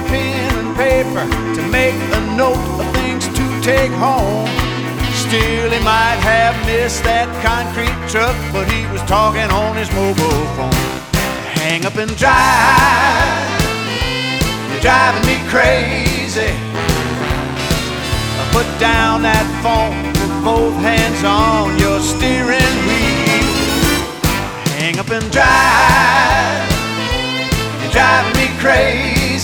a pen and paper to make a note of things to take home. Still, he might have missed that concrete truck, but he was talking on his mobile phone. Hang up and drive, you're driving me crazy. Put down that phone with both hands on your